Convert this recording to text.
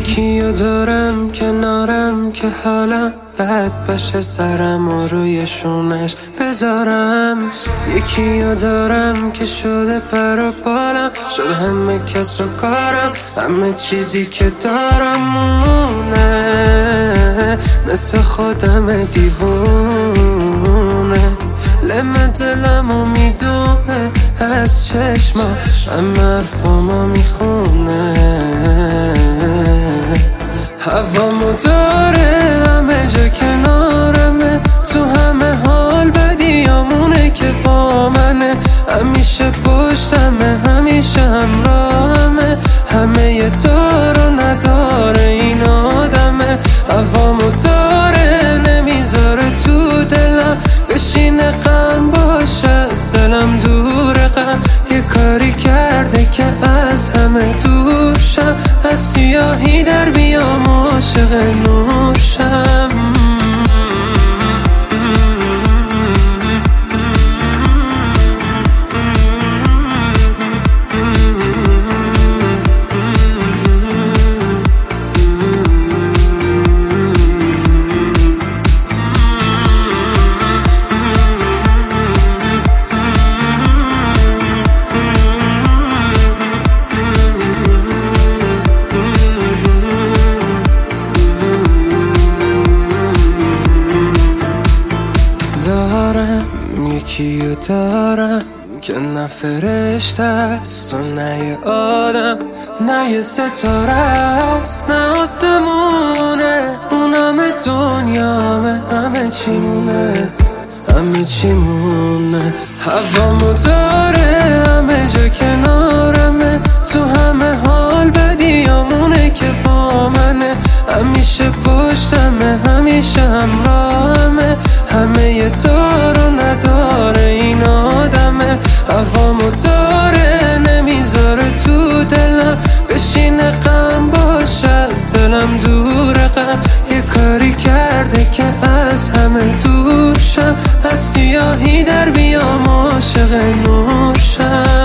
یکیو دارم کنارم که حالم بد باشه سرم و روی شونش بذارم. یکیو دارم که شده پر و بالم، شد همه کس و کارم، همه چیزی که دارم مونه، مثل خودم دیوونه. لمه دلمو میدونه از چشما، همه حرفامو میخونه. هوامو داره همه جا کنارمه، تو همه حال بدیامونه که با منه. همیشه پشتمه، همیشه همراهمه، همه یه دار و نداره این آدمه. هوامو داره نمیذاره تو دلم بشینه، غم باشه از دلم دوره. غم یه کاری کرده که از همه دور شم، از سیاهی در بیام عاشق نور شم. یکیو دارم که نه فرشته است و نه یه آدم، نه یه ستاره است نه آسمونه. اون همه دنیامه، همه چی مونه، همه چی مونه. هوامو داره همه جا کنارمه، تو همه حال بدیامونه که با منه. همیشه پشتمه، همیشه همراهمه، همه یه دار و نداره این آدمه. هوامو داره نمیذاره تو دلم بشینه، غم باشه از دلم دوره. غم یه کاری کرده که از همه دور شم، از سیاهی در بیام عاشق نور شم.